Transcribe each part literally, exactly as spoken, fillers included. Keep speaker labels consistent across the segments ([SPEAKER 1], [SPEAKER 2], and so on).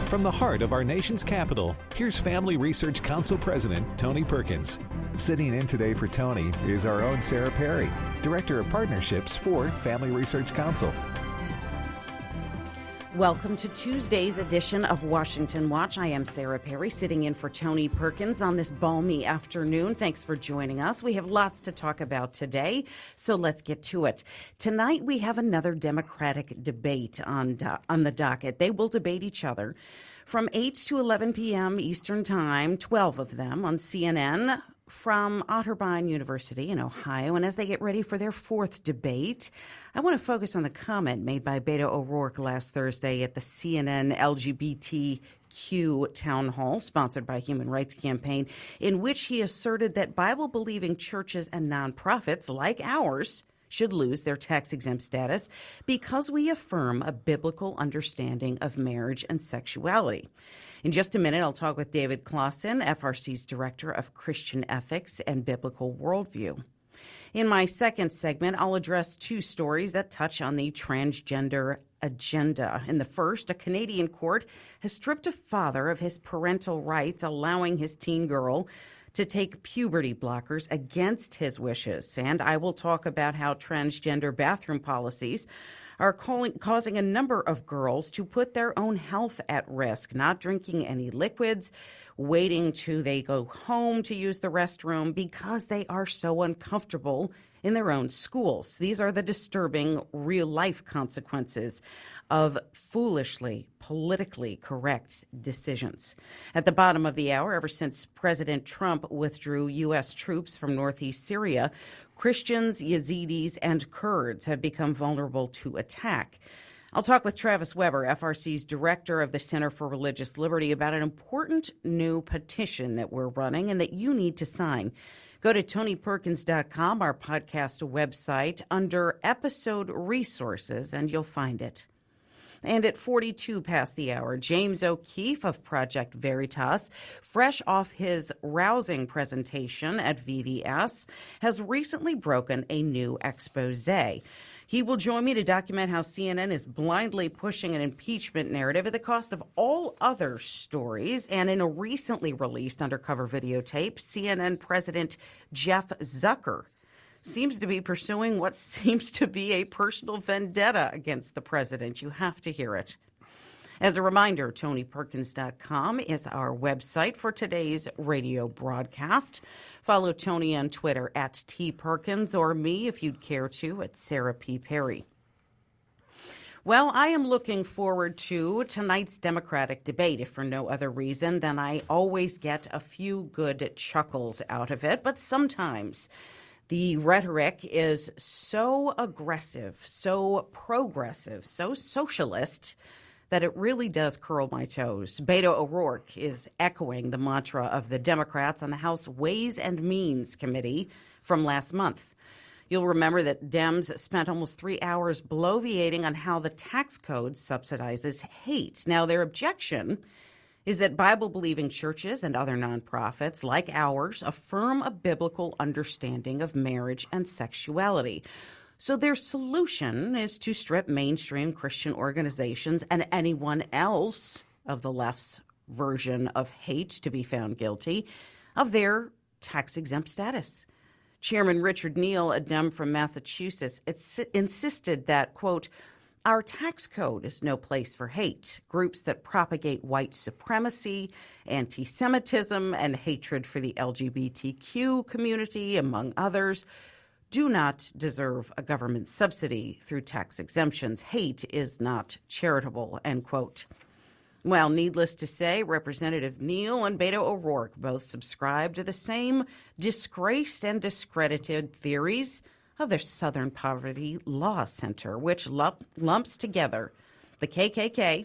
[SPEAKER 1] From the heart of our nation's capital, here's Family Research Council President Tony Perkins. Sitting in today for Tony is our own Sarah Perry, Director of Partnerships for Family Research Council.
[SPEAKER 2] Welcome to Tuesday's edition of Washington Watch. I am Sarah Perry, sitting in for Tony Perkins on this balmy afternoon. Thanks for joining us. We have lots to talk about today, so let's get to it. Tonight, we have another Democratic debate on, do- on the docket. They will debate each other from eight to eleven p.m. Eastern Time, twelve of them on C N N from Otterbein University in Ohio. And as they get ready for their fourth debate, I want to focus on the comment made by Beto O'Rourke last Thursday at the C N N L G B T Q town hall sponsored by Human Rights Campaign, in which he asserted that Bible-believing churches and nonprofits like ours should lose their tax-exempt status because we affirm a biblical understanding of marriage and sexuality. In just a minute, I'll talk with David Clausen, F R C's Director of Christian Ethics and Biblical Worldview. In my second segment, I'll address two stories that touch on the transgender agenda. In the first, a Canadian court has stripped a father of his parental rights, allowing his teen girl to take puberty blockers against his wishes. And I will talk about how transgender bathroom policies are calling, causing a number of girls to put their own health at risk, not drinking any liquids, waiting till they go home to use the restroom because they are so uncomfortable in their own schools. These are the disturbing real-life consequences of foolishly, politically correct decisions. At the bottom of the hour, ever since President Trump withdrew U S troops from northeast Syria, Christians, Yazidis, and Kurds have become vulnerable to attack. I'll talk with Travis Weber, F R C's Director of the Center for Religious Liberty, about an important new petition that we're running and that you need to sign. Go to tony perkins dot com, our podcast website, under episode resources, and you'll find it. And at forty-two past the hour, James O'Keefe of Project Veritas, fresh off his rousing presentation at V V S, has recently broken a new expose. He will join me to document how C N N is blindly pushing an impeachment narrative at the cost of all other stories. And in a recently released undercover videotape, C N N President Jeff Zucker seems to be pursuing what seems to be a personal vendetta against the president. You have to hear it. As a reminder, tony perkins dot com is our website for today's radio broadcast. Follow Tony on Twitter at tperkins, or me, if you'd care to, at Sarah P. Perry. Well, I am looking forward to tonight's Democratic debate, if for no other reason than I always get a few good chuckles out of it. But sometimes the rhetoric is so aggressive, so progressive, so socialist that it really does curl my toes. Beto O'Rourke is echoing the mantra of the Democrats on the House Ways and Means Committee from last month. You'll remember that Dems spent almost three hours bloviating on how the tax code subsidizes hate. Now, their objection is that Bible-believing churches and other nonprofits like ours affirm a biblical understanding of marriage and sexuality. So their solution is to strip mainstream Christian organizations and anyone else of the left's version of hate to be found guilty of their tax-exempt status. Chairman Richard Neal, a Dem from Massachusetts, insisted that, quote, our tax code is no place for hate. Groups that propagate white supremacy, anti-Semitism, and hatred for the L G B T Q community, among others, do not deserve a government subsidy through tax exemptions. Hate is not charitable, end quote. Well, needless to say, Representative Neal and Beto O'Rourke both subscribe to the same disgraced and discredited theories of their Southern Poverty Law Center, which lump, lumps together the K K K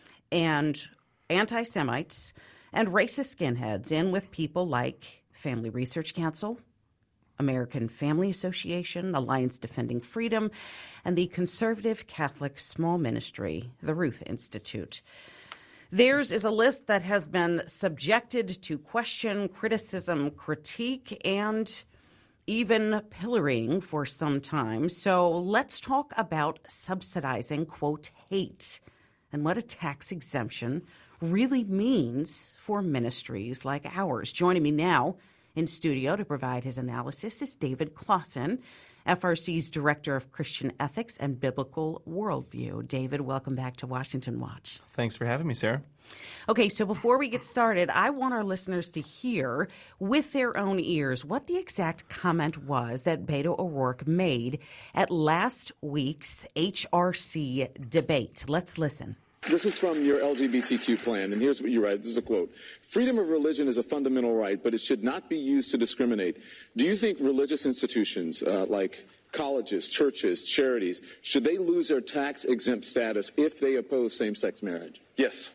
[SPEAKER 2] and anti-Semites and racist skinheads in with people like Family Research Council, American Family Association, Alliance Defending Freedom, and the conservative Catholic small ministry, the Ruth Institute. Theirs is a list that has been subjected to question, criticism, critique, and even pillorying for some time. So let's talk about subsidizing, quote, hate and what a tax exemption really means for ministries like ours. Joining me now in studio to provide his analysis is David Closson, F R C's Director of Christian Ethics and Biblical Worldview. David, welcome back to Washington Watch.
[SPEAKER 3] Thanks for having me, Sarah.
[SPEAKER 2] Okay, so before we get started, I want our listeners to hear with their own ears what the exact comment was that Beto O'Rourke made at last week's H R C debate. Let's listen.
[SPEAKER 4] This is from your L G B T Q plan, and here's what you write. This is a quote. Freedom of religion is a fundamental right, but it should not be used to discriminate. Do you think religious institutions uh, like colleges, churches, charities, should they lose their tax-exempt status if they oppose same-sex marriage?
[SPEAKER 5] Yes.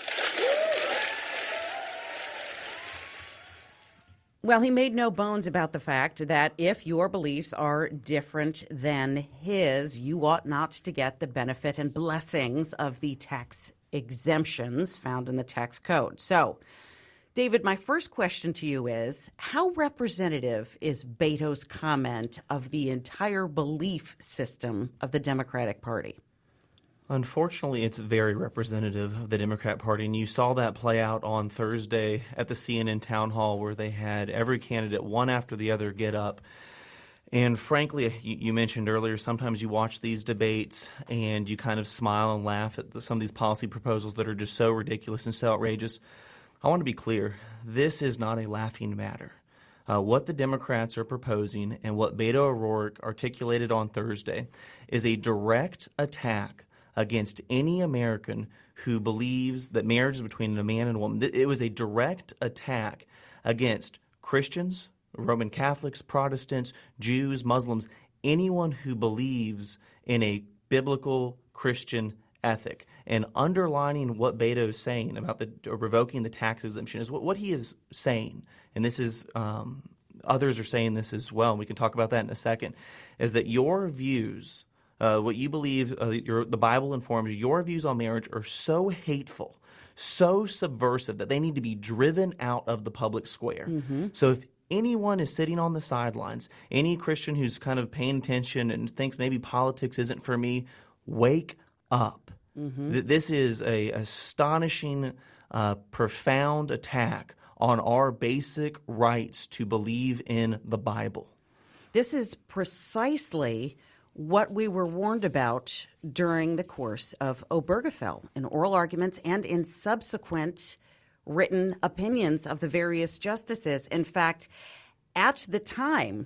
[SPEAKER 2] Well, he made no bones about the fact that if your beliefs are different than his, you ought not to get the benefit and blessings of the tax exemptions found in the tax code. So, David, my first question to you is, how representative is Beto's comment of the entire belief system of the Democratic Party?
[SPEAKER 3] Unfortunately, it's very representative of the Democrat Party, and you saw that play out on Thursday at the C N N town hall where they had every candidate, one after the other, get up. And frankly, you, you mentioned earlier, sometimes you watch these debates and you kind of smile and laugh at the, some of these policy proposals that are just so ridiculous and so outrageous. I want to be clear, this is not a laughing matter. Uh, what the Democrats are proposing and what Beto O'Rourke articulated on Thursday is a direct attack against any American who believes that marriage is between a man and a woman. It was a direct attack against Christians, Roman Catholics, Protestants, Jews, Muslims, anyone who believes in a biblical Christian ethic. And underlining what Beto is saying about the or revoking the tax exemption is what, what he is saying, and this is um, others are saying this as well, and we can talk about that in a second, is that your views Uh, what you believe, uh, your, the Bible informs you, your views on marriage are so hateful, so subversive that they need to be driven out of the public square. Mm-hmm. So if anyone is sitting on the sidelines, any Christian who's kind of paying attention and thinks maybe politics isn't for me, wake up. Mm-hmm. Th- this is a astonishing, uh, profound attack on our basic rights to believe in the Bible.
[SPEAKER 2] This is precisely what we were warned about during the course of Obergefell in oral arguments and in subsequent written opinions of the various justices. In fact, at the time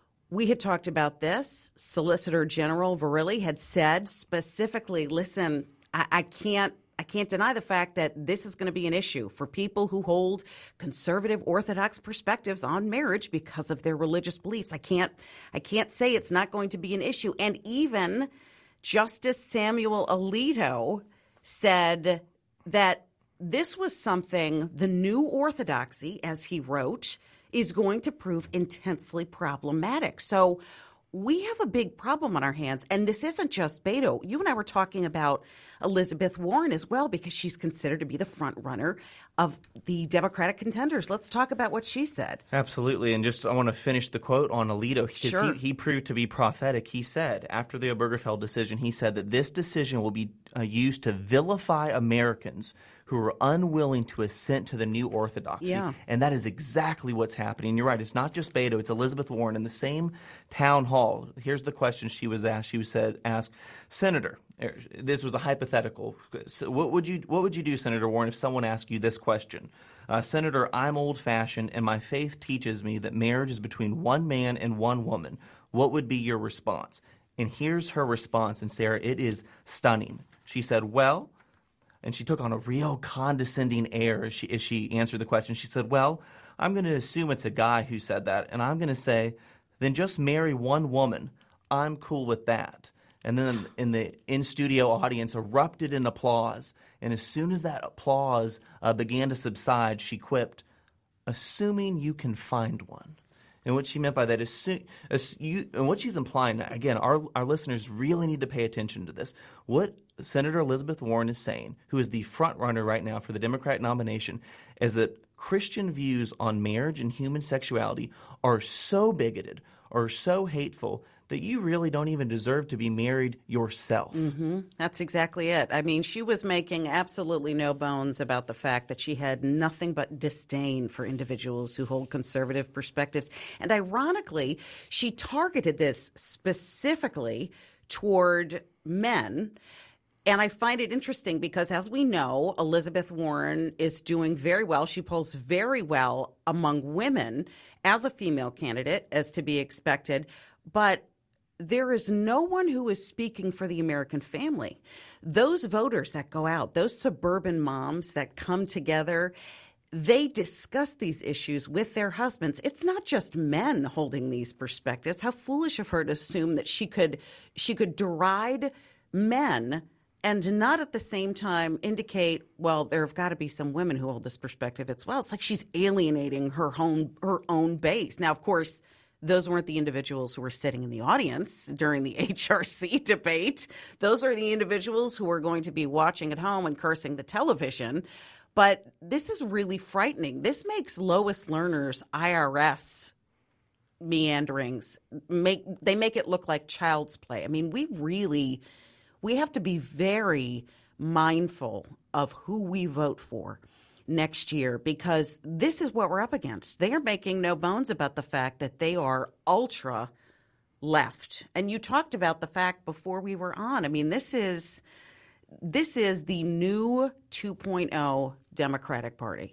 [SPEAKER 2] we had talked about this, Solicitor General Verrilli had said specifically, listen, I, I can't I can't deny the fact that this is going to be an issue for people who hold conservative Orthodox perspectives on marriage because of their religious beliefs. I can't I can't say it's not going to be an issue. And even Justice Samuel Alito said that this was something the new orthodoxy, as he wrote, is going to prove intensely problematic. So we have a big problem on our hands, and this isn't just Beto. You and I were talking about Elizabeth Warren as well because she's considered to be the front runner of the Democratic contenders. Let's talk about what she said.
[SPEAKER 3] Absolutely, and just I want to finish the quote on Alito because
[SPEAKER 2] sure.
[SPEAKER 3] he, he proved to be prophetic. He said, after the Obergefell decision, he said that this decision will be uh, used to vilify Americans who are unwilling to assent to the new orthodoxy.
[SPEAKER 2] Yeah.
[SPEAKER 3] And that is exactly what's happening. You're right. It's not just Beto. It's Elizabeth Warren. In the same town hall, here's the question she was asked. She was said, asked, Senator, this was a hypothetical. So what would you what would you do, Senator Warren, if someone asked you this question? Uh, Senator, I'm old-fashioned, and my faith teaches me that marriage is between one man and one woman. What would be your response? And here's her response, and Sarah, it is stunning. She said, well, and she took on a real condescending air as she, as she answered the question. She said, well, I'm going to assume it's a guy who said that, and I'm going to say, then just marry one woman. I'm cool with that. And then in the in-studio audience erupted in applause. And as soon as that applause uh, began to subside, she quipped, assuming you can find one. And what she meant by that is, as you, and what she's implying, again, our, our listeners really need to pay attention to this. What Senator Elizabeth Warren is saying, who is the front runner right now for the Democratic nomination, is that Christian views on marriage and human sexuality are so bigoted or so hateful that you really don't even deserve to be married yourself.
[SPEAKER 2] Mm-hmm. That's exactly it. I mean, she was making absolutely no bones about the fact that she had nothing but disdain for individuals who hold conservative perspectives. And ironically, she targeted this specifically toward men. And I find it interesting because, as we know, Elizabeth Warren is doing very well. She polls very well among women as a female candidate, as to be expected. But there is no one who is speaking for the American family. Those voters that go out, those suburban moms that come together, they discuss these issues with their husbands. It's not just men holding these perspectives. How foolish of her to assume that she could she could deride men and not at the same time indicate, well, there have got to be some women who hold this perspective as well. It's like she's alienating her own, her own base. Now, of course, those weren't the individuals who were sitting in the audience during the H R C debate. Those are the individuals who are going to be watching at home and cursing the television. But this is really frightening. This makes Lois Lerner's I R S meanderings, make they make it look like child's play. I mean, we really... We have to be very mindful of who we vote for next year because this is what we're up against. They are making no bones about the fact that they are ultra left. And you talked about the fact before we were on. I mean, this is this is the new two point oh Democratic Party.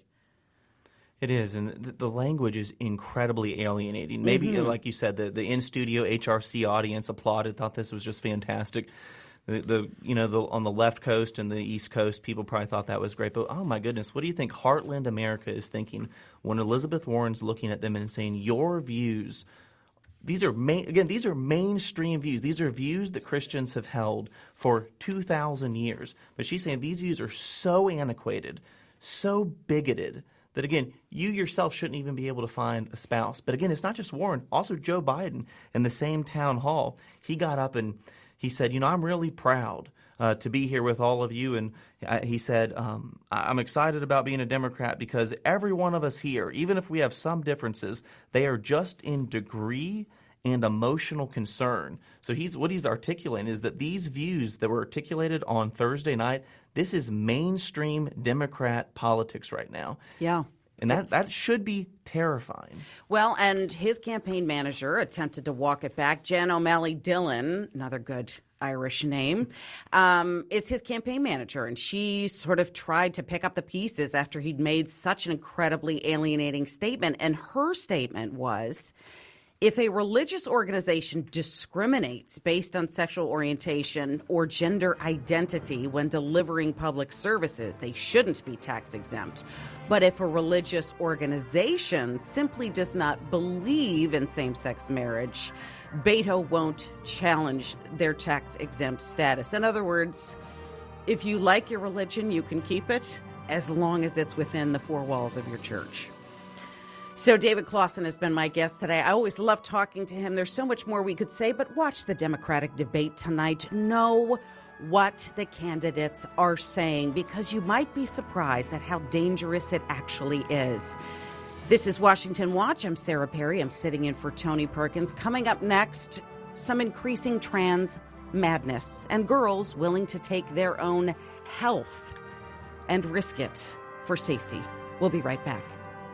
[SPEAKER 3] It is, and the, the language is incredibly alienating. Maybe, mm-hmm. like you said, the, the in-studio H R C audience applauded, thought this was just fantastic. The, the you know the on the left coast and the East Coast, people probably thought that was great. But oh my goodness, what do you think Heartland America is thinking when Elizabeth Warren's looking at them and saying your views? These are main, again, these are mainstream views. These are views that Christians have held for two thousand years. But she's saying these views are so antiquated, so bigoted that, again, you yourself shouldn't even be able to find a spouse. But again, it's not just Warren. Also, Joe Biden in the same town hall, he got up and he said, you know, I'm really proud uh, to be here with all of you. And uh, he said, um, I'm excited about being a Democrat because every one of us here, even if we have some differences, they are just in degree and emotional concern. So he's what he's articulating is that these views that were articulated on Thursday night, this is mainstream Democrat politics right now.
[SPEAKER 2] Yeah.
[SPEAKER 3] And that, that should be terrifying.
[SPEAKER 2] Well, and his campaign manager attempted to walk it back. Jen O'Malley Dillon, another good Irish name, um, is his campaign manager. And she sort of tried to pick up the pieces after he'd made such an incredibly alienating statement. And her statement was, if a religious organization discriminates based on sexual orientation or gender identity when delivering public services, they shouldn't be tax exempt. But if a religious organization simply does not believe in same-sex marriage, Beto won't challenge their tax exempt status. In other words, if you like your religion, you can keep it as long as it's within the four walls of your church. So David Clausen has been my guest today. I always love talking to him. There's so much more we could say, but watch the Democratic debate tonight. Know what the candidates are saying, because you might be surprised at how dangerous it actually is. This is Washington Watch. I'm Sarah Perry. I'm sitting in for Tony Perkins. Coming up next, some increasing trans madness and girls willing to take their own health and risk it for safety. We'll be right back.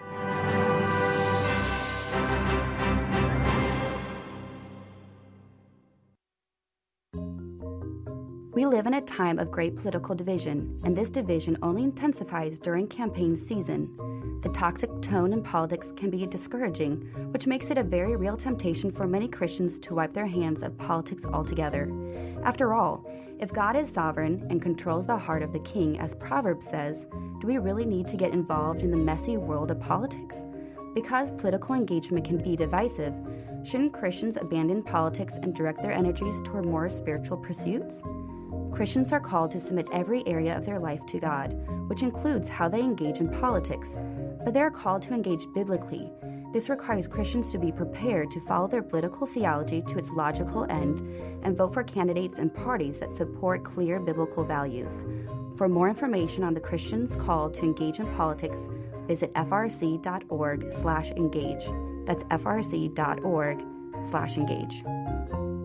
[SPEAKER 5] We live in a time of great political division, and this division only intensifies during campaign season. The toxic tone in politics can be discouraging, which makes it a very real temptation for many Christians to wipe their hands of politics altogether. After all, if God is sovereign and controls the heart of the king, as Proverbs says, do we really need to get involved in the messy world of politics? Because political engagement can be divisive, shouldn't Christians abandon politics and direct their energies toward more spiritual pursuits? Christians are called to submit every area of their life to God, which includes how they engage in politics, but they are called to engage biblically. This requires Christians to be prepared to follow their political theology to its logical end and vote for candidates and parties that support clear biblical values. For more information on the Christians called to engage in politics, visit frc.org slash engage. That's frc.org slash engage.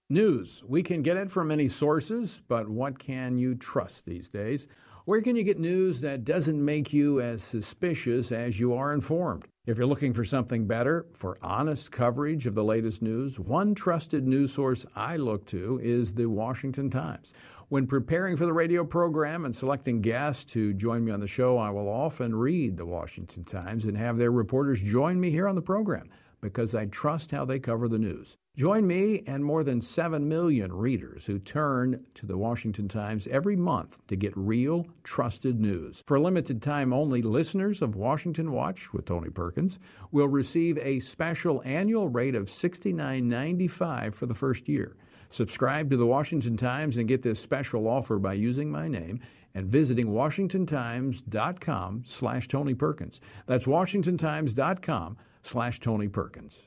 [SPEAKER 6] News. We can get it from many sources, but what can you trust these days? Where can you get news that doesn't make you as suspicious as you are informed? If you're looking for something better, for honest coverage of the latest news, one trusted news source I look to is the Washington Times. When preparing for the radio program and selecting guests to join me on the show, I will often read the Washington Times and have their reporters join me here on the program because I trust how they cover the news. Join me and more than seven million readers who turn to the Washington Times every month to get real, trusted news. For a limited time only, listeners of Washington Watch with Tony Perkins will receive a special annual rate of sixty-nine ninety-five for the first year. Subscribe to the Washington Times and get this special offer by using my name and visiting washingtontimes.com slash Tony Perkins. That's washingtontimes.com slash Tony Perkins.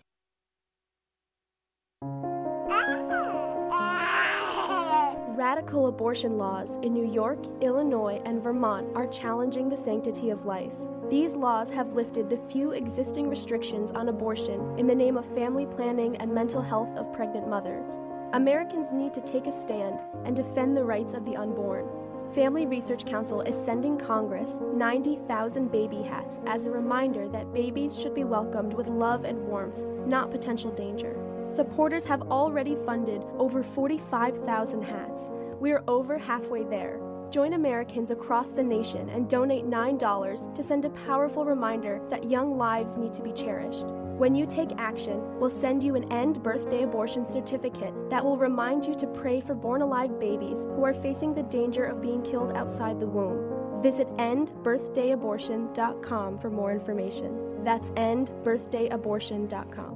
[SPEAKER 7] Radical abortion laws in New York, Illinois, and Vermont are challenging the sanctity of life. These laws have lifted the few existing restrictions on abortion in the name of family planning and mental health of pregnant mothers. Americans need to take a stand and defend the rights of the unborn. Family Research Council is sending Congress ninety thousand baby hats as a reminder that babies should be welcomed with love and warmth, not potential danger. Supporters have already funded over forty-five thousand hats. We are over halfway there. Join Americans across the nation and donate nine dollars to send a powerful reminder that young lives need to be cherished. When you take action, we'll send you an End Birthday Abortion certificate that will remind you to pray for born-alive babies who are facing the danger of being killed outside the womb. Visit end birthday abortion dot com for more information. That's end birthday abortion dot com.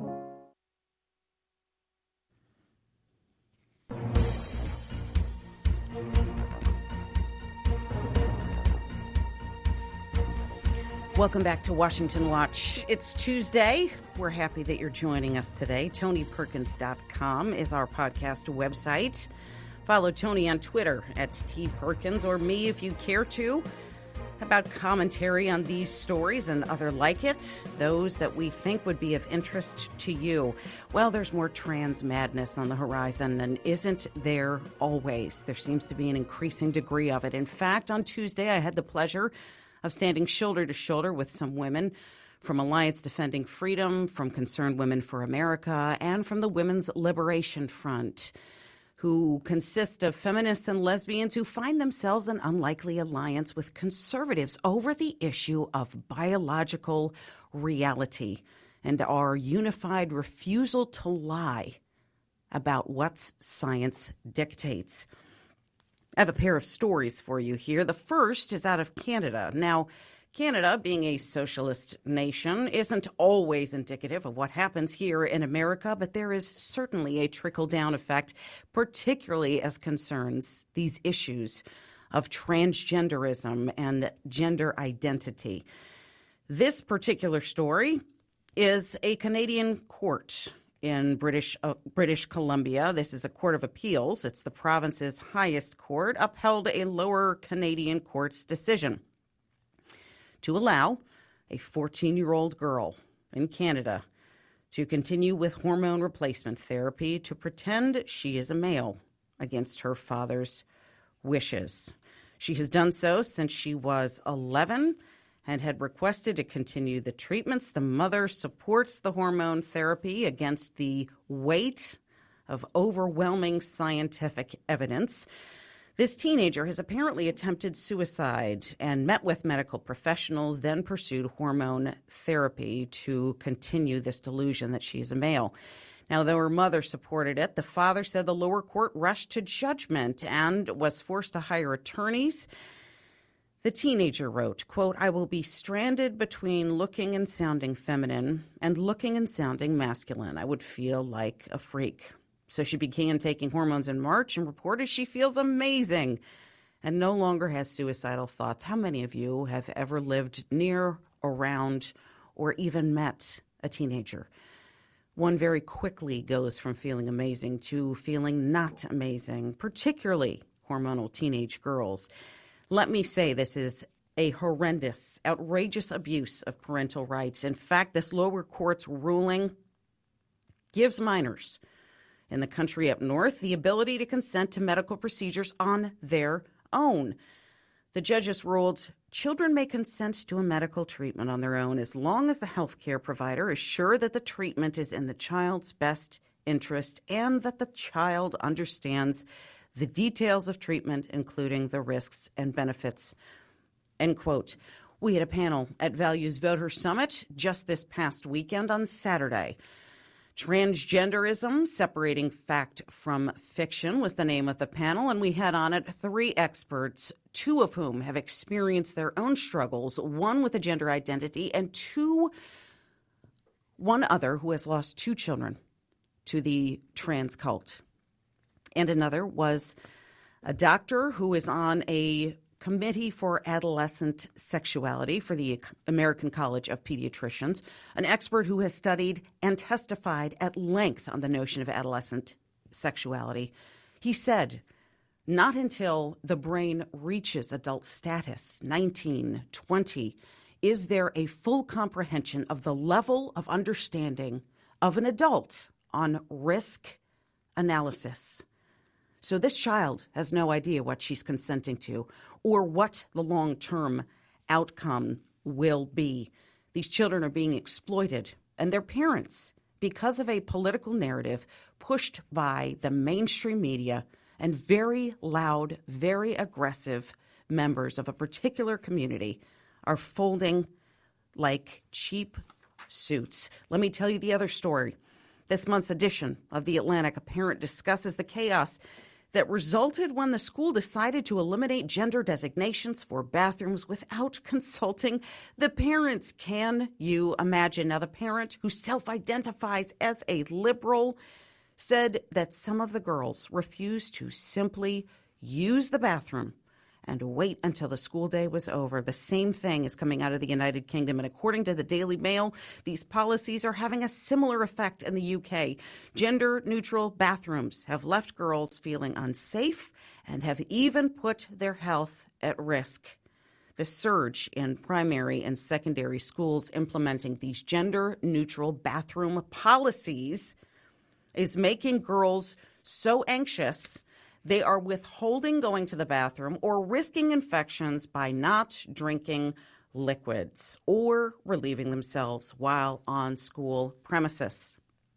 [SPEAKER 2] Welcome back to Washington Watch. It's Tuesday. We're happy that you're joining us today. Tony Perkins dot com is our podcast website. Follow Tony on Twitter at T Perkins, or me if you care to, about commentary on these stories and other like it, those that we think would be of interest to you. Well, there's more trans madness on the horizon, and isn't there always? There seems to be an increasing degree of it. In fact, on Tuesday, I had the pleasure of standing shoulder to shoulder with some women from Alliance Defending Freedom, from Concerned Women for America, and from the Women's Liberation Front, who consist of feminists and lesbians who find themselves in unlikely alliance with conservatives over the issue of biological reality and our unified refusal to lie about what science dictates. I have a pair of stories for you here. The first is out of Canada. Now, Canada, being a socialist nation, isn't always indicative of what happens here in America, but there is certainly a trickle-down effect, particularly as concerns these issues of transgenderism and gender identity. This particular story is a Canadian court in British uh, British Columbia. This is a court of appeals. It's the province's highest court, upheld a lower Canadian court's decision to allow a fourteen-year-old girl in Canada to continue with hormone replacement therapy to pretend she is a male against her father's wishes. She has done so since she was eleven and had requested to continue the treatments. The mother supports the hormone therapy against the weight of overwhelming scientific evidence. This teenager has apparently attempted suicide and met with medical professionals, then pursued hormone therapy to continue this delusion that she is a male. Now, though her mother supported it, the father said the lower court rushed to judgment and was forced to hire attorneys. The teenager wrote, quote, "I will be stranded between looking and sounding feminine and looking and sounding masculine. I would feel like a freak." So she began taking hormones in March and reported she feels amazing and no longer has suicidal thoughts. How many of you have ever lived near, around, or even met a teenager? One very quickly goes from feeling amazing to feeling not amazing, particularly hormonal teenage girls. Let me say this is a horrendous, outrageous abuse of parental rights. In fact, this lower court's ruling gives minors in the country up north the ability to consent to medical procedures on their own. The judges ruled children may consent to a medical treatment on their own as long as the health care provider is sure that the treatment is in the child's best interest and that the child understands the details of treatment, including the risks and benefits. End quote. We had a panel at Values Voter Summit just this past weekend on Saturday. Transgenderism, Separating Fact from Fiction was the name of the panel, and we had on it three experts, two of whom have experienced their own struggles, one with a gender identity, and two, one other who has lost two children to the trans cult. And another was a doctor who is on a Committee for Adolescent Sexuality for the American College of Pediatricians, an expert who has studied and testified at length on the notion of adolescent sexuality. He said, not until the brain reaches adult status, nineteen, twenty, is there a full comprehension of the level of understanding of an adult on risk analysis. So this child has no idea what she's consenting to or what the long-term outcome will be. These children are being exploited, and their parents, because of a political narrative pushed by the mainstream media and very loud, very aggressive members of a particular community, are folding like cheap suits. Let me tell you the other story. This month's edition of The Atlantic, a parent discusses the chaos that resulted when the school decided to eliminate gender designations for bathrooms without consulting the parents. Can you imagine? Now, the parent who self-identifies as a liberal said that some of the girls refused to simply use the bathroom and wait until the school day was over. The same thing is coming out of the United Kingdom, and according to the Daily Mail, these policies are having a similar effect in the U K. Gender-neutral bathrooms have left girls feeling unsafe and have even put their health at risk. The surge in primary and secondary schools implementing these gender-neutral bathroom policies is making girls so anxious they are withholding going to the bathroom or risking infections by not drinking liquids or relieving themselves while on school premises.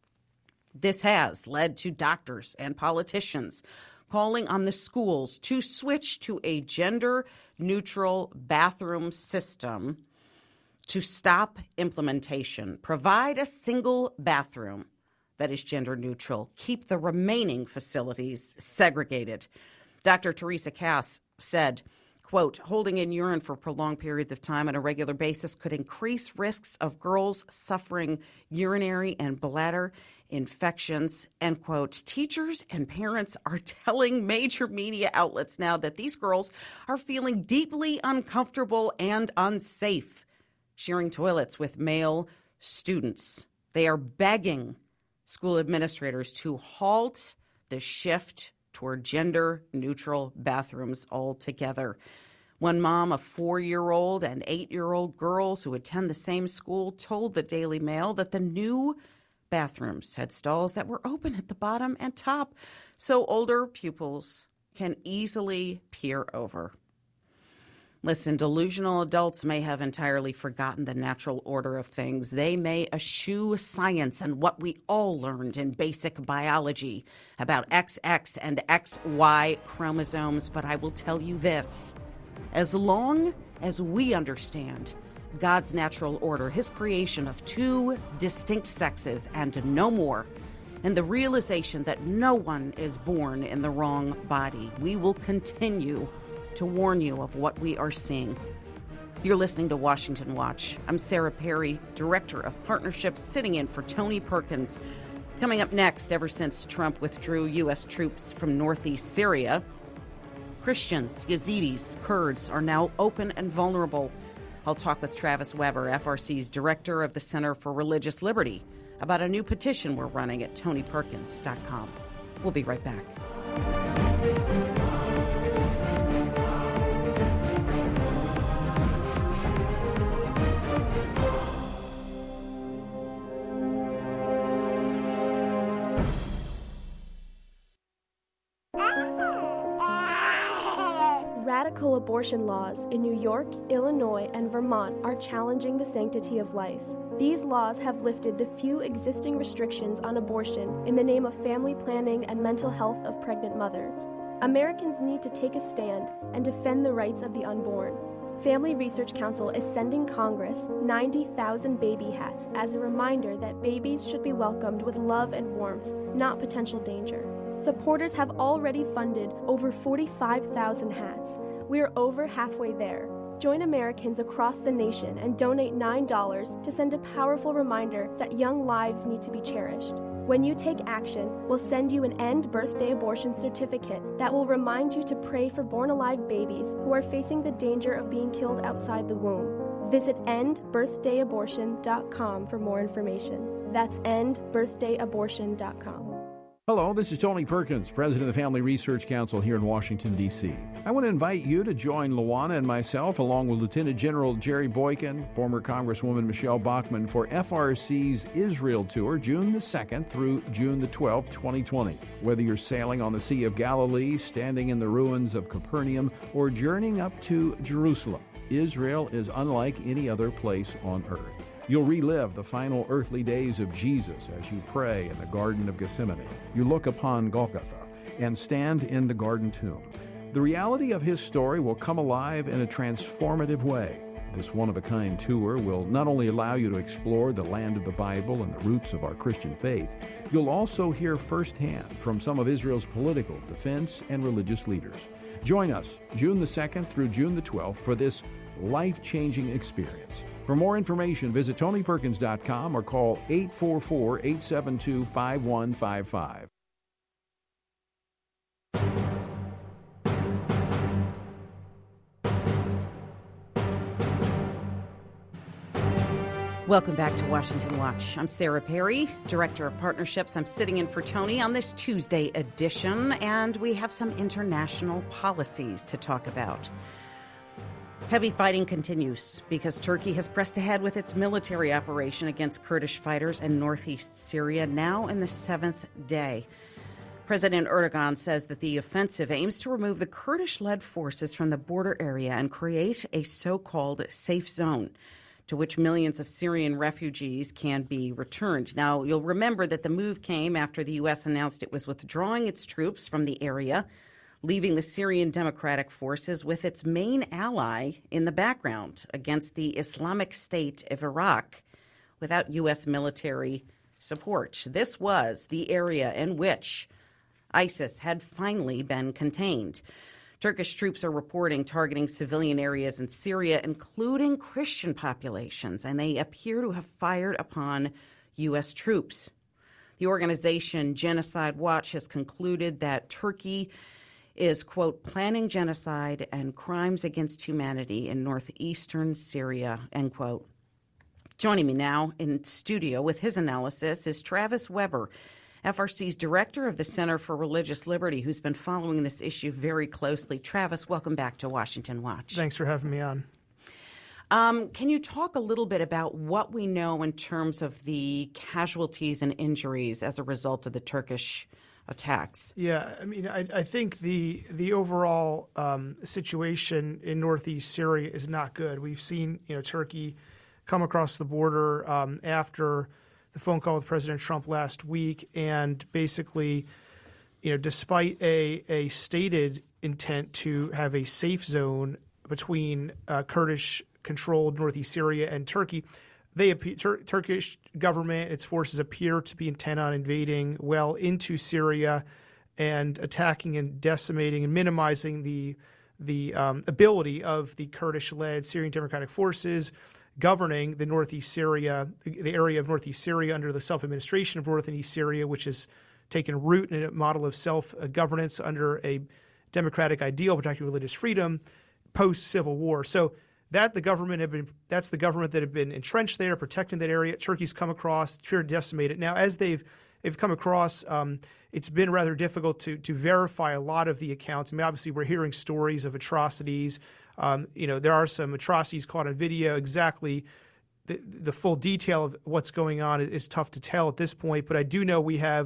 [SPEAKER 2] This has led to doctors and politicians calling on the schools to switch to a gender-neutral bathroom system to stop implementation, provide a single bathroom that is gender neutral, keep the remaining facilities segregated. Doctor Teresa Cass said, quote, holding in urine for prolonged periods of time on a regular basis could increase risks of girls suffering urinary and bladder infections, end quote. Teachers and parents are telling major media outlets now that these girls are feeling deeply uncomfortable and unsafe sharing toilets with male students. They are begging school administrators to halt the shift toward gender-neutral bathrooms altogether. One mom of four-year-old and eight-year-old girls who attend the same school told the Daily Mail that the new bathrooms had stalls that were open at the bottom and top, so older pupils can easily peer over. Listen, delusional adults may have entirely forgotten the natural order of things. They may eschew science and what we all learned in basic biology about X X and X Y chromosomes, but I will tell you this. As long as we understand God's natural order, his creation of two distinct sexes and no more, and the realization that no one is born in the wrong body, we will continue to warn you of what we are seeing. You're listening to Washington Watch. I'm Sarah Perry, Director of Partnerships, sitting in for Tony Perkins. Coming up next, ever since Trump withdrew U S troops from northeast Syria, Christians, Yazidis, Kurds are now open and vulnerable. I'll talk with Travis Weber, F R C's Director of the Center for Religious Liberty, about a new petition we're running at tony perkins dot com. We'll be right back.
[SPEAKER 7] Radical abortion laws in New York, Illinois, and Vermont are challenging the sanctity of life. These laws have lifted the few existing restrictions on abortion in the name of family planning and mental health of pregnant mothers. Americans need to take a stand and defend the rights of the unborn. Family Research Council is sending Congress ninety thousand baby hats as a reminder that babies should be welcomed with love and warmth, not potential danger. Supporters have already funded over forty-five thousand hats. We are over halfway there. Join Americans across the nation and donate nine dollars to send a powerful reminder that young lives need to be cherished. When you take action, we'll send you an End Birthday Abortion certificate that will remind you to pray for born-alive babies who are facing the danger of being killed outside the womb. Visit end birthday abortion dot com for more information. That's end birthday abortion dot com.
[SPEAKER 6] Hello, this is Tony Perkins, President of the Family Research Council here in Washington, D C I want to invite you to join Luana and myself, along with Lieutenant General Jerry Boykin, former Congresswoman Michelle Bachmann, for F R C's Israel Tour, June the second through June the twelfth, twenty twenty. Whether you're sailing on the Sea of Galilee, standing in the ruins of Capernaum, or journeying up to Jerusalem, Israel is unlike any other place on earth. You'll relive the final earthly days of Jesus as you pray in the Garden of Gethsemane. You look upon Golgotha and stand in the garden tomb. The reality of his story will come alive in a transformative way. This one-of-a-kind tour will not only allow you to explore the land of the Bible and the roots of our Christian faith, you'll also hear firsthand from some of Israel's political, defense, and religious leaders. Join us June the second through June the twelfth for this life-changing experience. For more information, visit tony perkins dot com or call eight four four, eight seven two, five one five five.
[SPEAKER 2] Welcome back to Washington Watch. I'm Sarah Perry, Director of Partnerships. I'm sitting in for Tony on this Tuesday edition, and we have some international policies to talk about. Heavy fighting continues because Turkey has pressed ahead with its military operation against Kurdish fighters in northeast Syria, now in the seventh day. President Erdogan says that the offensive aims to remove the Kurdish-led forces from the border area and create a so-called safe zone to which millions of Syrian refugees can be returned. Now, you'll remember that the move came after the U S announced it was withdrawing its troops from the area, leaving the Syrian Democratic Forces with its main ally in the background against the Islamic State of Iraq without U S military support. This was the area in which ISIS had finally been contained. Turkish troops are reporting targeting civilian areas in Syria, including Christian populations, and they appear to have fired upon U S troops. The organization Genocide Watch has concluded that Turkey is, quote, planning genocide and crimes against humanity in northeastern Syria, end quote. Joining me now in studio with his analysis is Travis Weber, F R C's director of the Center for Religious Liberty, who's been following this issue very closely. Travis, welcome back to Washington Watch.
[SPEAKER 8] Thanks for having me on.
[SPEAKER 2] Um, can you talk a little bit about what we know in terms of the casualties and injuries as a result of the Turkish attacks?
[SPEAKER 8] Yeah, I mean, I, I think the the overall um, situation in northeast Syria is not good. We've seen, you know, Turkey come across the border um, after the phone call with President Trump last week, and basically, you know, despite a a stated intent to have a safe zone between uh, Kurdish-controlled northeast Syria and Turkey, They appear, Tur- Turkish government, its forces appear to be intent on invading well into Syria and attacking and decimating and minimizing the the um, ability of the Kurdish-led Syrian Democratic Forces governing the northeast Syria, the area of northeast Syria under the self-administration of north and east Syria, which has taken root in a model of self-governance under a democratic ideal, protecting religious freedom, post-civil war. So That the government had been that's the government that had been entrenched there, protecting that area. Turkey's come across, trying to decimate it. Now, as they've they've come across, um, it's been rather difficult to to verify a lot of the accounts. I mean, obviously, we're hearing stories of atrocities. Um, you know, there are some atrocities caught on video. Exactly the the full detail of what's going on is, is tough to tell at this point. But I do know we have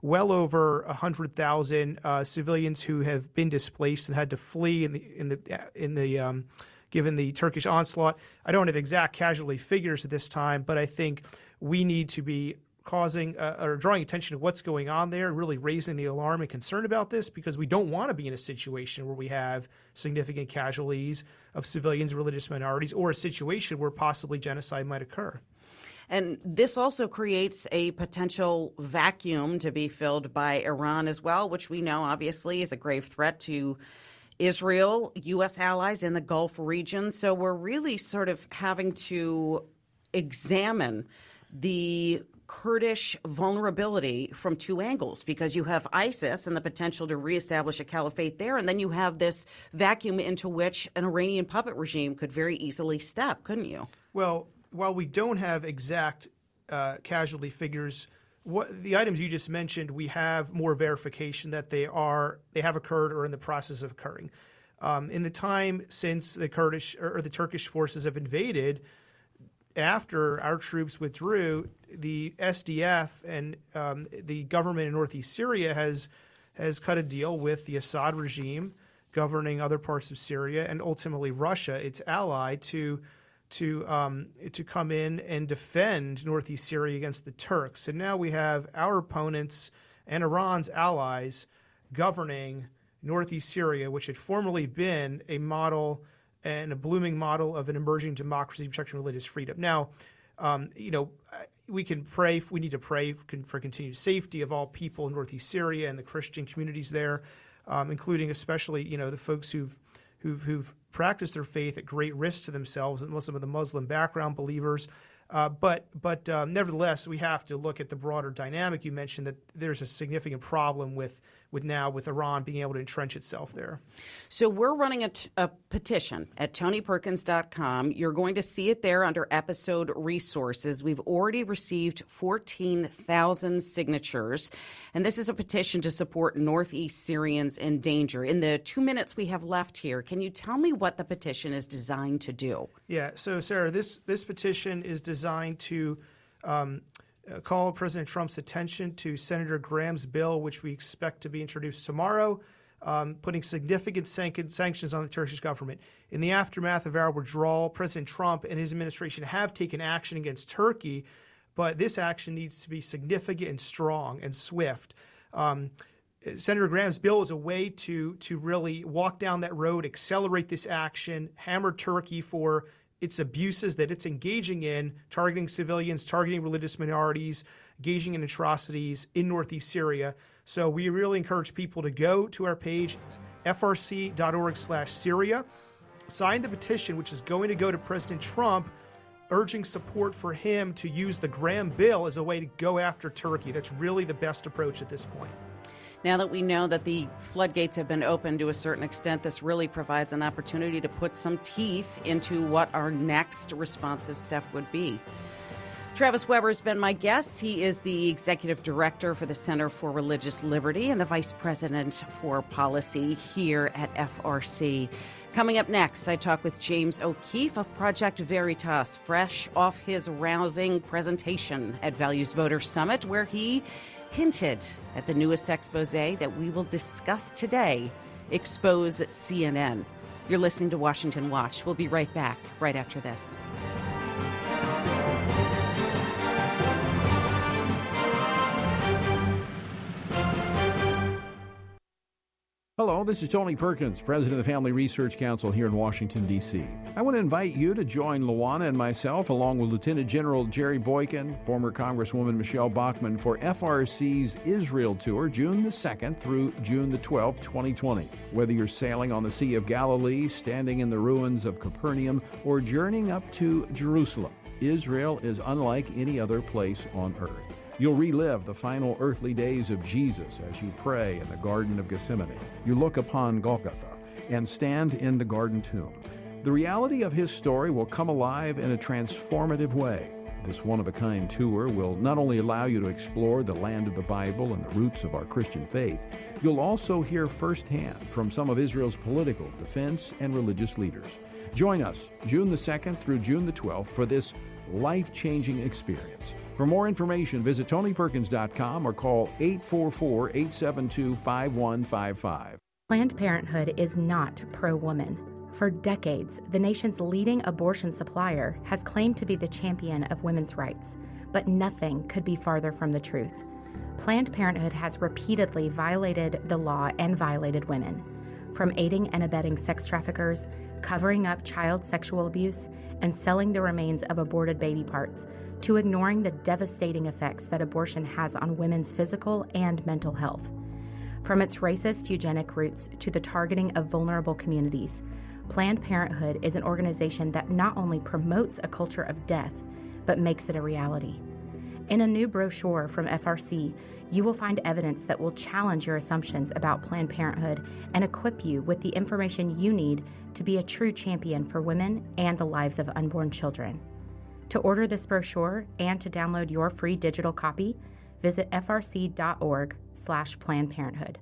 [SPEAKER 8] well over one hundred thousand uh, civilians who have been displaced and had to flee in the in the in the um, given the Turkish onslaught. I don't have exact casualty figures at this time, but I think we need to be causing uh, or drawing attention to what's going on there, really raising the alarm and concern about this, because we don't want to be in a situation where we have significant casualties of civilians, religious minorities, or a situation where possibly genocide might occur.
[SPEAKER 2] And this also creates a potential vacuum to be filled by Iran as well, which we know obviously is a grave threat to Israel, U S allies in the Gulf region. So we're really sort of having to examine the Kurdish vulnerability from two angles, because you have ISIS and the potential to reestablish a caliphate there, and then you have this vacuum into which an Iranian puppet regime could very easily step, couldn't you?
[SPEAKER 8] Well, while we don't have exact uh, casualty figures, what the items you just mentioned, we have more verification that they are they have occurred or in the process of occurring. Um, in the time since the Kurdish or, or the Turkish forces have invaded, after our troops withdrew, the S D F and um, the government in northeast Syria has has cut a deal with the Assad regime governing other parts of Syria, and ultimately Russia, its ally, to to um, to come in and defend northeast Syria against the Turks. And now we have our opponents and Iran's allies governing northeast Syria, which had formerly been a model and a blooming model of an emerging democracy protecting religious freedom. Now, um, you know, we can pray, we need to pray for continued safety of all people in northeast Syria and the Christian communities there, um, including especially, you know, the folks who've, who've, who've practiced their faith at great risk to themselves, and some of the Muslim background believers. Uh, but but um, nevertheless, we have to look at the broader dynamic. You mentioned that there's a significant problem with, with now with Iran being able to entrench itself there.
[SPEAKER 2] So we're running a, t- a petition at tony perkins dot com. You're going to see it there under episode resources. We've already received fourteen thousand signatures, and this is a petition to support Northeast Syrians in danger. In the two minutes we have left here, can you tell me what the petition is designed to do?
[SPEAKER 8] Yeah, so Sarah, this, this petition is designed designed to um, uh, call President Trump's attention to Senator Graham's bill, which we expect to be introduced tomorrow, um, putting significant san- sanctions on the Turkish government. In the aftermath of our withdrawal, President Trump and his administration have taken action against Turkey, but this action needs to be significant and strong and swift. Um, Senator Graham's bill is a way to, to really walk down that road, accelerate this action, hammer Turkey for its abuses that it's engaging in, targeting civilians, targeting religious minorities, engaging in atrocities in northeast Syria. So we really encourage people to go to our page, f r c dot org slash Syria, sign the petition, which is going to go to President Trump, urging support for him to use the Graham bill as a way to go after Turkey. That's really the best approach at this point.
[SPEAKER 2] Now that we know that the floodgates have been opened to a certain extent, this really provides an opportunity to put some teeth into what our next responsive step would be. Travis Weber has been my guest. He is the executive director for the Center for Religious Liberty and the vice president for policy here at F R C. Coming up next, I talk with James O'Keefe of Project Veritas, fresh off his rousing presentation at Values Voters Summit, where he hinted at the newest expose that we will discuss today, Expose C N N. You're listening to Washington Watch. We'll be right back right after this.
[SPEAKER 6] Hello, this is Tony Perkins, president of the Family Research Council here in Washington, D C I want to invite you to join Luana and myself, along with Lieutenant General Jerry Boykin, former Congresswoman Michelle Bachmann, for F R C's Israel Tour, June the second through June the twelfth, twenty twenty. Whether you're sailing on the Sea of Galilee, standing in the ruins of Capernaum, or journeying up to Jerusalem, Israel is unlike any other place on earth. You'll relive the final earthly days of Jesus as you pray in the Garden of Gethsemane. You look upon Golgotha and stand in the garden tomb. The reality of his story will come alive in a transformative way. This one-of-a-kind tour will not only allow you to explore the land of the Bible and the roots of our Christian faith, you'll also hear firsthand from some of Israel's political, defense, and religious leaders. Join us June the second through June the twelfth for this life-changing experience. For more information, visit tony perkins dot com or call eight four four, eight seven two, five one five five.
[SPEAKER 9] Planned Parenthood is not pro-woman. For decades, the nation's leading abortion supplier has claimed to be the champion of women's rights, but nothing could be farther from the truth. Planned Parenthood has repeatedly violated the law and violated women. From aiding and abetting sex traffickers, covering up child sexual abuse, and selling the remains of aborted baby parts, to ignoring the devastating effects that abortion has on women's physical and mental health. From its racist eugenic roots to the targeting of vulnerable communities, Planned Parenthood is an organization that not only promotes a culture of death, but makes it a reality. In a new brochure from F R C, you will find evidence that will challenge your assumptions about Planned Parenthood and equip you with the information you need to be a true champion for women and the lives of unborn children. To order this brochure and to download your free digital copy, visit frc.org slash Planned Parenthood.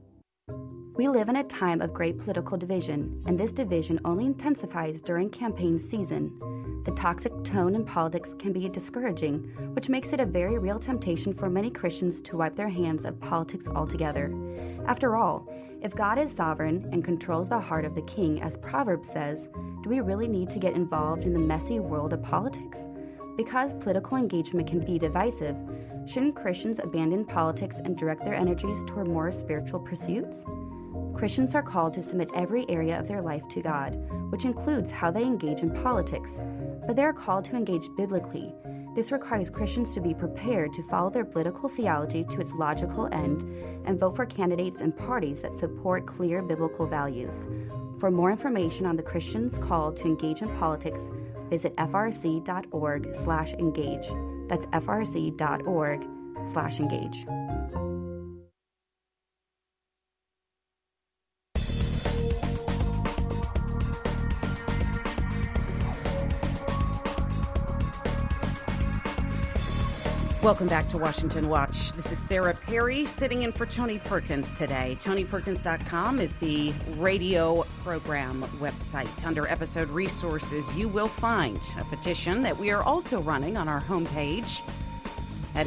[SPEAKER 5] We live in a time of great political division, and this division only intensifies during campaign season. The toxic tone in politics can be discouraging, which makes it a very real temptation for many Christians to wipe their hands of politics altogether. After all, if God is sovereign and controls the heart of the king, as Proverbs says, do we really need to get involved in the messy world of politics? Because political engagement can be divisive, shouldn't Christians abandon politics and direct their energies toward more spiritual pursuits? Christians are called to submit every area of their life to God, which includes how they engage in politics, but they are called to engage biblically. This requires Christians to be prepared to follow their political theology to its logical end and vote for candidates and parties that support clear biblical values. For more information on the Christians called to engage in politics, visit frc.org slash engage. That's frc.org slash engage.
[SPEAKER 2] Welcome back to Washington Watch. This is Sarah Perry sitting in for Tony Perkins today. tony perkins dot com is the radio program website. Under episode resources, you will find a petition that we are also running on our homepage at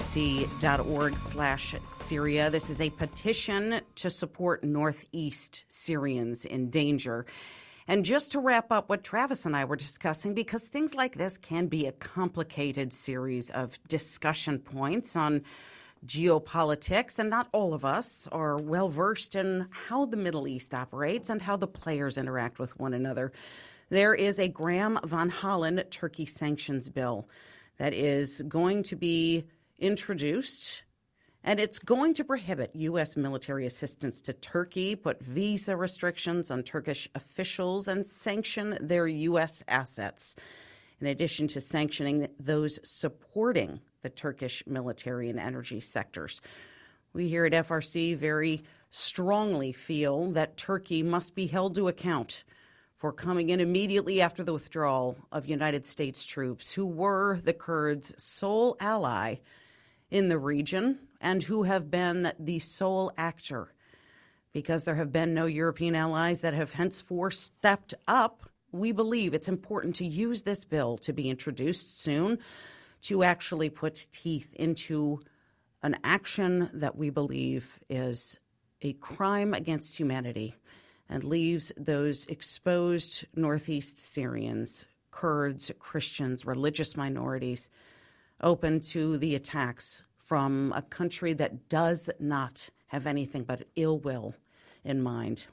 [SPEAKER 2] frc.org slash Syria. This is a petition to support Northeast Syrians in danger. And just to wrap up what Travis and I were discussing, because things like this can be a complicated series of discussion points on geopolitics, and not all of us are well-versed in how the Middle East operates and how the players interact with one another. There is a Graham von Holland Turkey sanctions bill that is going to be introduced, and it's going to prohibit U S military assistance to Turkey, put visa restrictions on Turkish officials, and sanction their U S assets, in addition to sanctioning those supporting the Turkish military and energy sectors. We here at F R C very strongly feel that Turkey must be held to account for coming in immediately after the withdrawal of United States troops, who were the Kurds' sole ally in the region and who have been the sole actor, because there have been no European allies that have henceforth stepped up. We believe it's important to use this bill to be introduced soon to actually put teeth into an action that we believe is a crime against humanity and leaves those exposed Northeast Syrians, Kurds, Christians, religious minorities open to the attacks from a country that does not have anything but ill will in mind.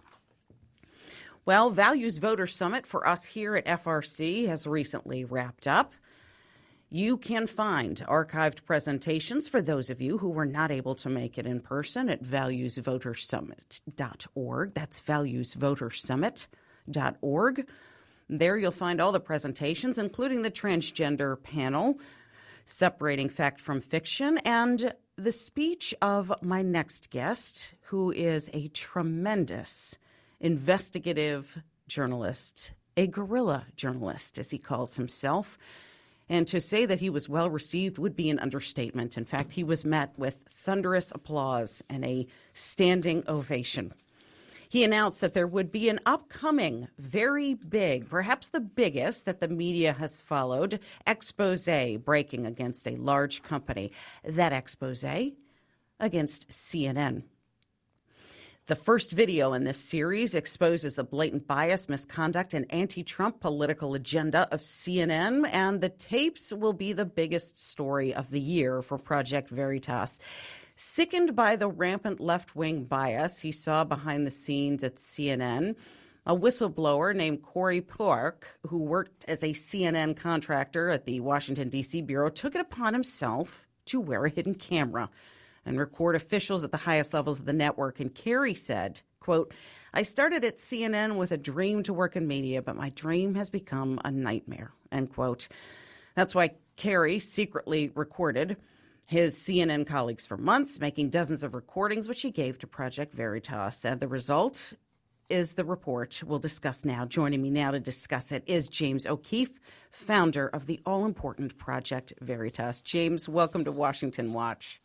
[SPEAKER 2] Well, Values Voter Summit for us here at F R C has recently wrapped up. You can find archived presentations for those of you who were not able to make it in person at values voter summit dot org. That's values voter summit dot org. There you'll find all the presentations, including the transgender panel, Separating Fact from Fiction, and the speech of my next guest, who is a tremendous investigative journalist, a guerrilla journalist, as he calls himself. And to say that he was well received would be an understatement. In fact, he was met with thunderous applause and a standing ovation. He announced that there would be an upcoming, very big, perhaps the biggest that the media has followed, expose breaking against a large company. That expose against C N N. The first video in this series exposes the blatant bias, misconduct, and anti-Trump political agenda of C N N, and the tapes will be the biggest story of the year for Project Veritas. Sickened by the rampant left-wing bias he saw behind the scenes at C N N, a whistleblower named Cory Pork, who worked as a C N N contractor at the Washington, D C bureau, took it upon himself to wear a hidden camera and record officials at the highest levels of the network. And Kerry said, quote, "I started at C N N with a dream to work in media, but my dream has become a nightmare," end quote. That's why Kerry secretly recorded his C N N colleagues for months, making dozens of recordings, which he gave to Project Veritas. And the result is the report we'll discuss now. Joining me now to discuss it is James O'Keefe, founder of the all-important Project Veritas. James, welcome to Washington Watch.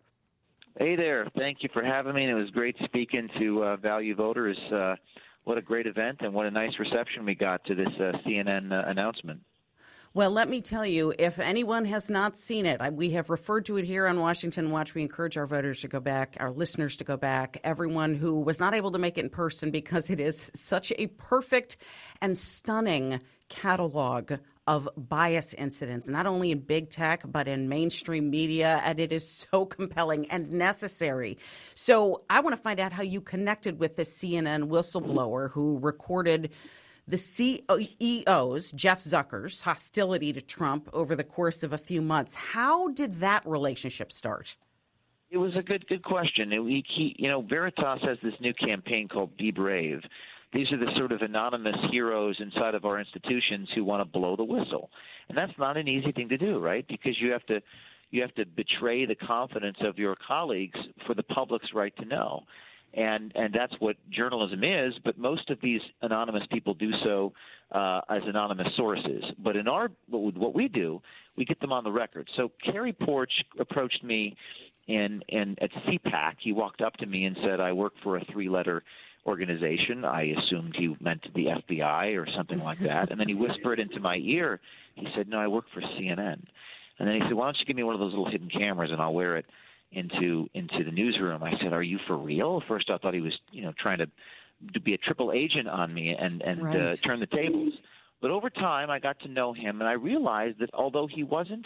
[SPEAKER 10] Hey there. Thank you for having me. And it was great speaking to uh, Value Voters. Uh, what a great event and what a nice reception we got to this uh, C N N uh, announcement.
[SPEAKER 2] Well, let me tell you, if anyone has not seen it, we have referred to it here on Washington Watch. We encourage our voters to go back, our listeners to go back, everyone who was not able to make it in person, because it is such a perfect and stunning catalog of bias incidents, not only in big tech, but in mainstream media, and it is so compelling and necessary. So I want to find out how you connected with the C N N whistleblower who recorded the C E O's, Jeff Zucker's, hostility to Trump over the course of a few months. How did that relationship start?
[SPEAKER 10] It was a good good question. It, we, he, you know, Veritas has this new campaign called Be Brave. These are the sort of anonymous heroes inside of our institutions who want to blow the whistle. And that's not an easy thing to do, right? Because you have to you have to betray the confidence of your colleagues for the public's right to know. And and that's what journalism is, but most of these anonymous people do so uh, as anonymous sources. But in our what we do, we get them on the record. So Cory Pork approached me in, in at C PAC. He walked up to me and said, "I work for a three-letter organization." I assumed he meant the F B I or something like that. And then he whispered into my ear. He said, "No, I work for C N N." And then he said, "Why don't you give me one of those little hidden cameras and I'll wear it into into the newsroom." I said, "Are you for real?" First I thought he was, you know, trying to, to be a triple agent on me and, and
[SPEAKER 2] right.
[SPEAKER 10] uh, turn the tables. But over time I got to know him, and I realized that although he wasn't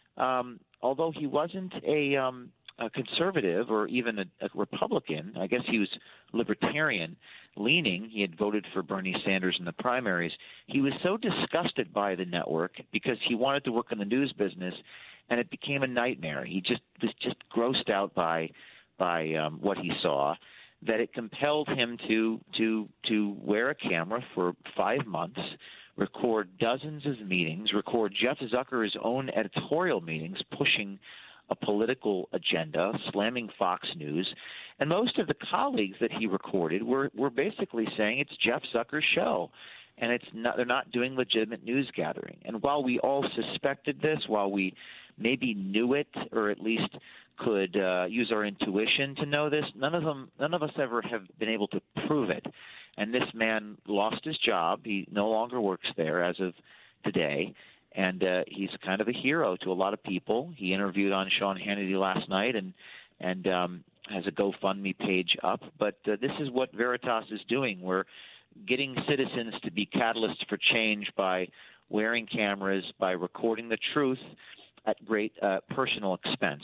[SPEAKER 10] um, although he wasn't a, um, a conservative or even a, a Republican, I guess he was libertarian leaning. He had voted for Bernie Sanders in the primaries. He was so disgusted by the network because he wanted to work in the news business, and it became a nightmare. He just was just grossed out by by um, what he saw, that it compelled him to to to wear a camera for five months, record dozens of meetings, record Jeff Zucker's own editorial meetings, pushing a political agenda, slamming Fox News, and most of the colleagues that he recorded were were basically saying it's Jeff Zucker's show. And it's not, they're not doing legitimate news gathering. And while we all suspected this, while we maybe knew it, or at least could uh, use our intuition to know this, none of them, none of us ever have been able to prove it. And this man lost his job. He no longer works there as of today. And uh, he's kind of a hero to a lot of people. He interviewed on Sean Hannity last night and and um, has a GoFundMe page up. But uh, this is what Veritas is doing. We're getting citizens to be catalysts for change by wearing cameras, by recording the truth at great uh, personal expense.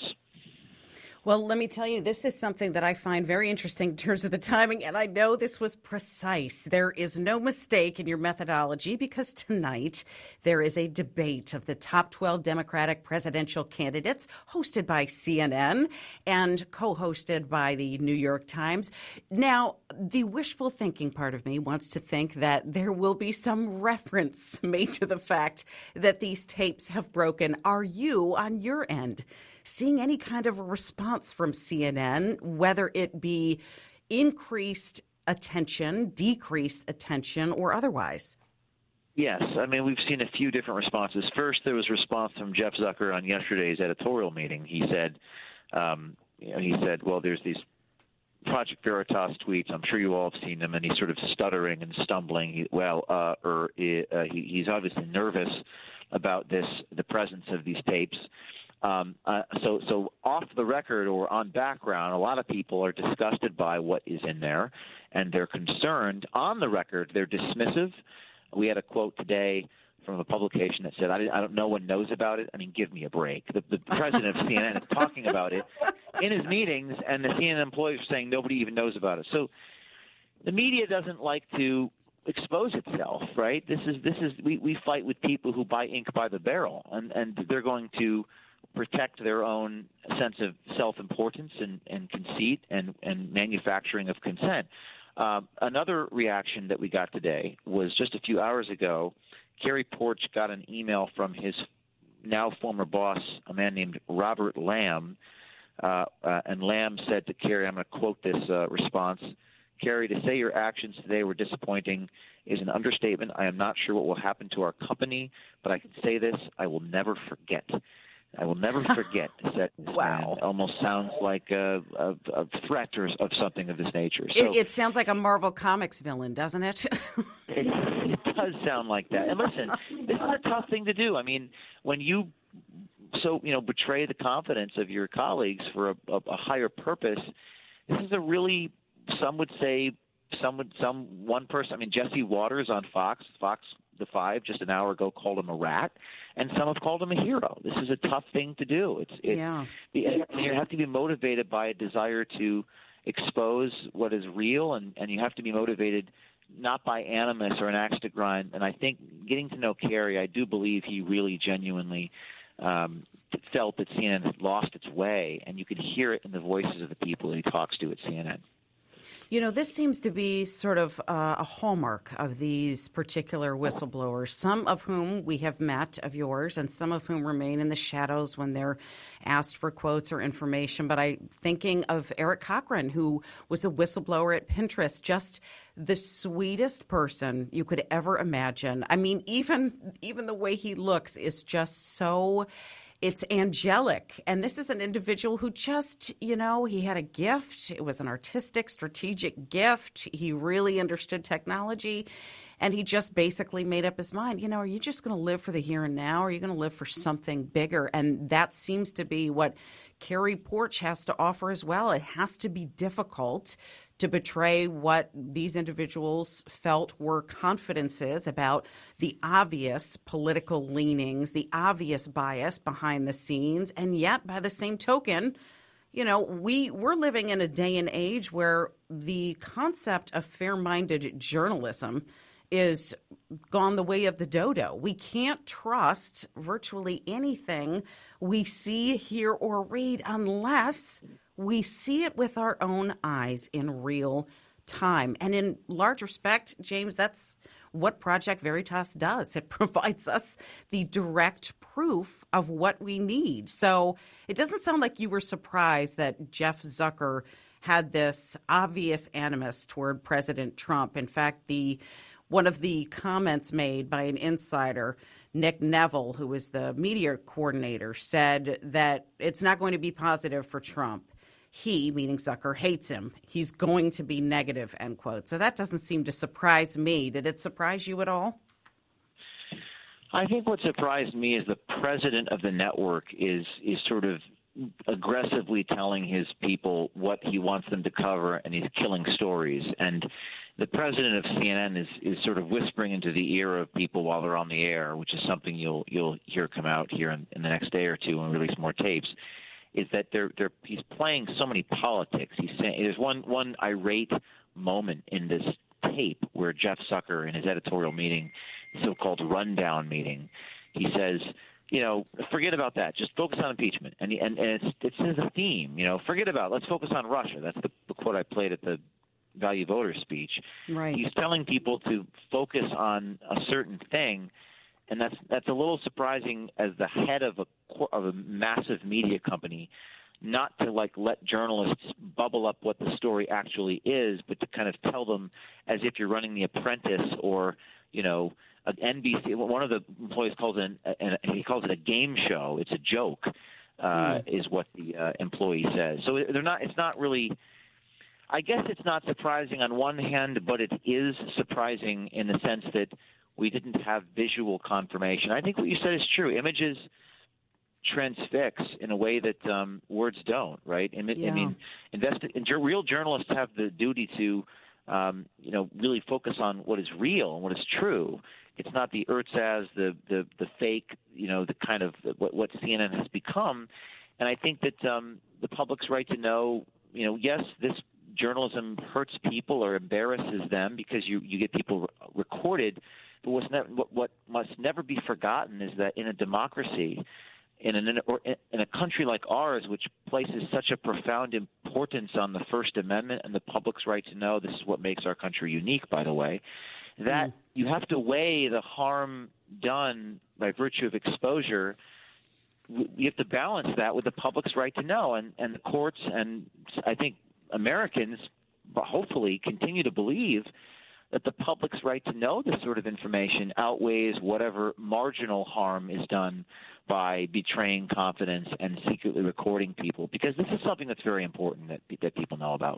[SPEAKER 2] Well, let me tell you, this is something that I find very interesting in terms of the timing, and I know this was precise. There is no mistake in your methodology, because tonight there is a debate of the top twelve Democratic presidential candidates hosted by C N N and co-hosted by the New York Times. Now, the wishful thinking part of me wants to think that there will be some reference made to the fact that these tapes have broken. Are you, on your end, seeing any kind of a response from C N N, whether it be increased attention, decreased attention, or otherwise?
[SPEAKER 10] Yes. I mean, we've seen a few different responses. First, there was a response from Jeff Zucker on yesterday's editorial meeting. He said, um, you know, he said, well, there's these Project Veritas tweets. I'm sure you all have seen them, and he's sort of stuttering and stumbling. He, well, uh, or uh, he, he's obviously nervous about this, the presence of these tapes. Um, uh, so, so off the record or on background, a lot of people are disgusted by what is in there, and they're concerned. On the record, they're dismissive. We had a quote today from a publication that said, I, I don't, no one knows about it. I mean, give me a break. The, the president of C N N is talking about it in his meetings, and the C N N employees are saying nobody even knows about it. So the media doesn't like to expose itself, right? This is this is we, we fight with people who buy ink by the barrel, and, and they're going to protect their own sense of self-importance and, and conceit and, and manufacturing of consent. Um, another reaction that we got today was just a few hours ago. Kerry Porch got an email from his now former boss, a man named Robert Lamb, uh, uh, and Lamb said to Kerry, I'm going to quote this uh, response, Kerry, to say your actions today were disappointing is an understatement. I am not sure what will happen to our company, but I can say this, I will never forget. I will never forget that this
[SPEAKER 2] wow.
[SPEAKER 10] man almost sounds like a, a, a threat or of something of this nature.
[SPEAKER 2] So, it, it sounds like a Marvel Comics villain, doesn't it?
[SPEAKER 10] it, it does sound like that. And listen, this is a tough thing to do. I mean, when you so you know betray the confidence of your colleagues for a, a, a higher purpose, this is a really, some would say, some would some one person. I mean, Jesse Waters on Fox, Fox the Five, just an hour ago, called him a rat, and some have called him a hero. This is a tough thing to do. It's it,
[SPEAKER 2] yeah.
[SPEAKER 10] You have to be motivated by a desire to expose what is real, and, and you have to be motivated not by animus or an axe to grind. And I think getting to know Kerry, I do believe he really genuinely um, felt that C N N had lost its way, and you could hear it in the voices of the people that he talks to at C N N.
[SPEAKER 2] You know, this seems to be sort of uh, a hallmark of these particular whistleblowers, some of whom we have met of yours and some of whom remain in the shadows when they're asked for quotes or information. But I'm thinking of Eric Cochran, who was a whistleblower at Pinterest, just the sweetest person you could ever imagine. I mean, even even the way he looks is just so... It's angelic. And this is an individual who just, you know, he had a gift. It was an artistic, strategic gift. He really understood technology. And he just basically made up his mind, you know, are you just going to live for the here and now? Or are you going to live for something bigger? And that seems to be what Kerry Porch has to offer as well. It has to be difficult to betray what these individuals felt were confidences about the obvious political leanings, the obvious bias behind the scenes. And yet, by the same token, you know, we, we're living in a day and age where the concept of fair-minded journalism is gone the way of the dodo. We can't trust virtually anything we see, hear, or read unless we see it with our own eyes in real time. And in large respect, James, that's what Project Veritas does. It provides us the direct proof of what we need. So it doesn't sound like you were surprised that Jeff Zucker had this obvious animus toward President Trump. In fact, the one of the comments made by an insider, Nick Neville, who was the media coordinator, said that it's not going to be positive for Trump. He, meaning Zucker, hates him. He's going to be negative, end quote. So that doesn't seem to surprise me. Did it surprise you at all?
[SPEAKER 10] I think what surprised me is the president of the network is is sort of aggressively telling his people what he wants them to cover, and he's killing stories. And the president of C N N is, is sort of whispering into the ear of people while they're on the air, which is something you'll you'll hear come out here in, in the next day or two when we release more tapes. Is that they're they're he's playing so many politics. He's saying there's one one irate moment in this tape where Jeff Zucker, in his editorial meeting, so-called rundown meeting, he says, you know, forget about that. Just focus on impeachment. And and, and it's it's a theme. You know, forget about. Let's focus on Russia. That's the, the quote I played at the Value Voters speech.
[SPEAKER 2] Right.
[SPEAKER 10] He's telling people to focus on a certain thing. And that's that's a little surprising as the head of a of a massive media company, not to like let journalists bubble up what the story actually is, but to kind of tell them as if you're running The Apprentice or, you know, an N B C. One of the employees calls it an, an he calls it a game show. It's a joke, uh, mm. is what the uh, employee says. So they're not. It's not really. I guess it's not surprising on one hand, but it is surprising in the sense that we didn't have visual confirmation. I think what you said is true. Images transfix in a way that um, words don't, right? I mean,
[SPEAKER 2] yeah.
[SPEAKER 10] I mean investi- real journalists have the duty to, um, you know, really focus on what is real and what is true. It's not the ersatz, the the the fake, you know, the kind of what, what C N N has become. And I think that um, the public's right to know, you know, yes, this journalism hurts people or embarrasses them because you, you get people recorded. But what's ne- what, what must never be forgotten is that in a democracy, in, an, or in a country like ours, which places such a profound importance on the First Amendment and the public's right to know, this is what makes our country unique, by the way, that mm. you have to weigh the harm done by virtue of exposure. You have to balance that with the public's right to know. And, and the courts and I think Americans hopefully continue to believe that the public's right to know this sort of information outweighs whatever marginal harm is done by betraying confidence and secretly recording people, because this is something that's very important that that people know about.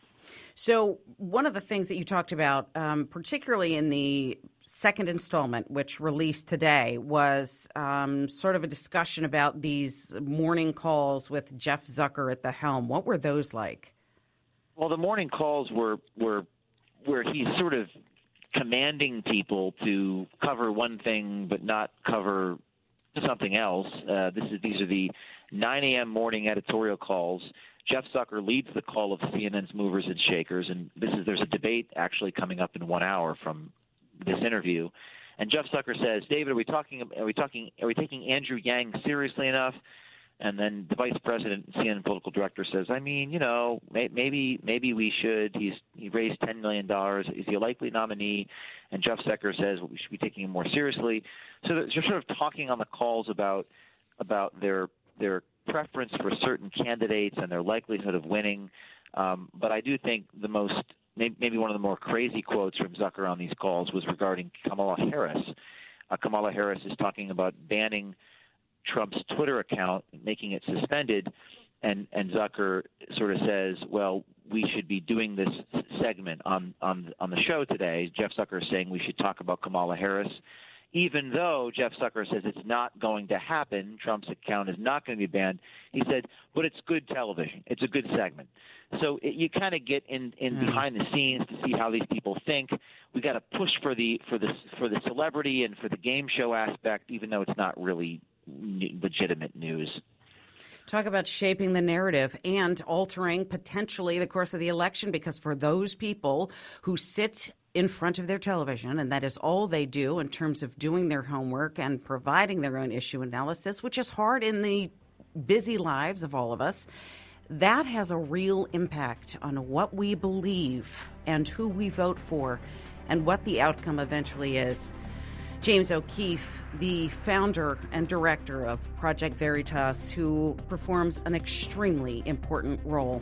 [SPEAKER 2] So one of the things that you talked about, um, particularly in the second installment, which released today, was um, sort of a discussion about these morning calls with Jeff Zucker at the helm. What were those like?
[SPEAKER 10] Well, the morning calls were were where he's sort of commanding people to cover one thing but not cover something else. Uh, this is these are the nine a.m. morning editorial calls. Jeff Zucker leads the call of C N N's movers and shakers, and this is there's a debate actually coming up in one hour from this interview. And Jeff Zucker says, "David, are we talking? Are we talking? Are we taking Andrew Yang seriously enough?" And then the vice president and C N N political director says, "I mean, you know, may, maybe maybe we should. He's he raised ten million dollars. Is he a likely nominee?" And Jeff Zucker says, well, "We should be taking him more seriously." So they're sort of talking on the calls about about their their preference for certain candidates and their likelihood of winning. Um, but I do think the most, maybe one of the more crazy quotes from Zucker on these calls was regarding Kamala Harris. Uh, Kamala Harris is talking about banning Trump's Twitter account, making it suspended, and, and Zucker sort of says, well, we should be doing this segment on, on, on the show today. Jeff Zucker is saying we should talk about Kamala Harris. Even though Jeff Zucker says it's not going to happen, Trump's account is not going to be banned, he said, but it's good television. It's a good segment. So it, you kind of get in, in mm. behind the scenes to see how these people think. We got to push for the for the for the celebrity and for the game show aspect, even though it's not really legitimate news.
[SPEAKER 2] Talk about shaping the narrative and altering potentially the course of the election, because for those people who sit in front of their television, and that is all they do in terms of doing their homework and providing their own issue analysis, which is hard in the busy lives of all of us, that has a real impact on what we believe and who we vote for and what the outcome eventually is. James O'Keefe, the founder and director of Project Veritas, who performs an extremely important role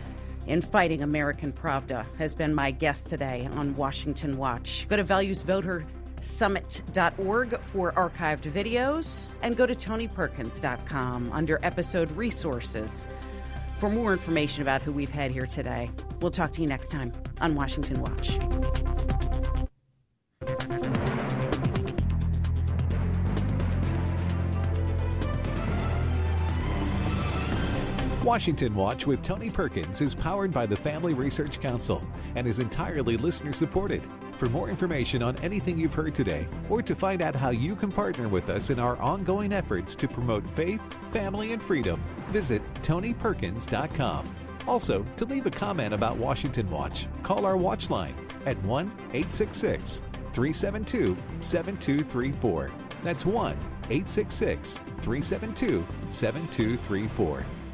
[SPEAKER 2] in fighting American Pravda, has been my guest today on Washington Watch. Go to values voter summit dot org for archived videos, and go to tony perkins dot com under episode resources for more information about who we've had here today. We'll talk to you next time on Washington Watch.
[SPEAKER 1] Washington Watch with Tony Perkins is powered by the Family Research Council and is entirely listener-supported. For more information on anything you've heard today, or to find out how you can partner with us in our ongoing efforts to promote faith, family, and freedom, visit tony perkins dot com. Also, to leave a comment about Washington Watch, call our watch line at one eight six six, three seven two, seven two three four. That's one eight six six, three seven two, seven two three four.